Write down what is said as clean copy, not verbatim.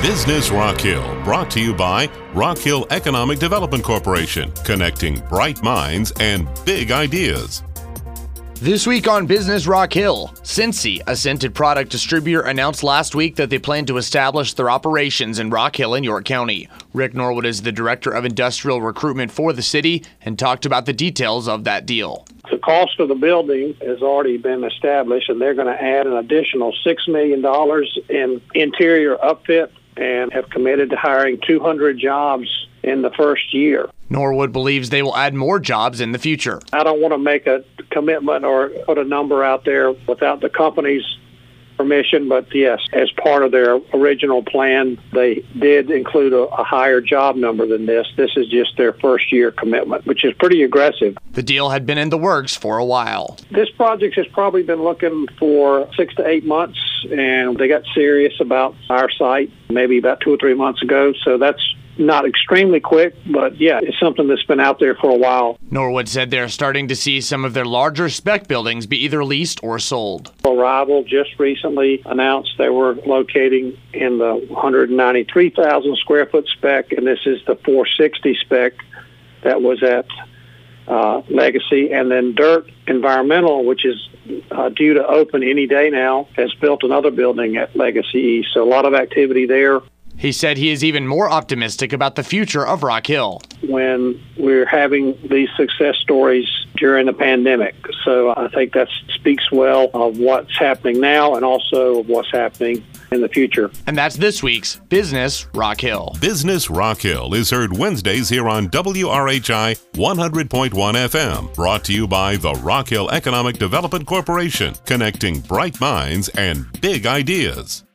Business Rock Hill, brought to you by Rock Hill Economic Development Corporation, connecting bright minds and big ideas. This week on Business Rock Hill, Scentsy, a scented product distributor, announced last week that they plan to establish their operations in Rock Hill in York County. Rick Norwood is the Director of Industrial Recruitment for the city and talked about the details of that deal. The cost of the building has already been established, and they're going to add an additional $6 million in interior upfit and have committed to hiring 200 jobs in the first year. Norwood believes they will add more jobs in the future. I don't want to make a commitment or put a number out there without the company's permission, but yes, as part of their original plan, they did include a higher job number than this. This is just their first year commitment, which is pretty aggressive. The deal had been in the works for a while. This project has probably been looking for 6 to 8 months, and they got serious about our site maybe about 2 or 3 months ago, so that's not extremely quick, but yeah, it's something that's been out there for a while. Norwood said they're starting to see some of their larger spec buildings be either leased or sold. Arrival just recently announced they were locating in the 193,000 square foot spec, and this is the 460 spec that was at Legacy. And then Dirt Environmental, which is due to open any day now, has built another building at Legacy East. So a lot of activity there. He said he is even more optimistic about the future of Rock Hill. When we're having these success stories during the pandemic. So I think that speaks well of what's happening now and also of what's happening in the future. And that's this week's Business Rock Hill. Business Rock Hill is heard Wednesdays here on WRHI 100.1 FM. Brought to you by the Rock Hill Economic Development Corporation, connecting bright minds and big ideas.